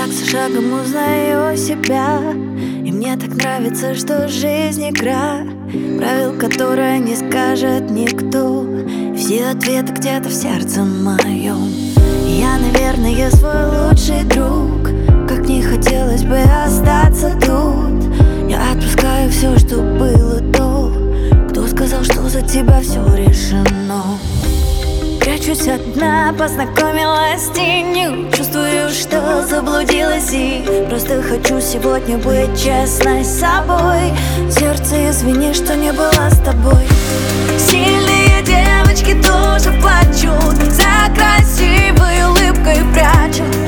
Шаг за шагом узнаю себя, и мне так нравится, что жизнь игра, правил, которые не скажет никто, и все ответы где-то в сердце моем. Я, наверное, свой лучший друг, как не хотелось бы остаться тут. Я отпускаю все, что было до. Кто сказал, что за тебя все решено? Прячусь от дна, познакомилась с тенью. Чувствую, что заблудилась и просто хочу сегодня быть честной с собой. Сердце, извини, что не была с тобой. Сильные девочки тоже плачут, за красивой улыбкой прячут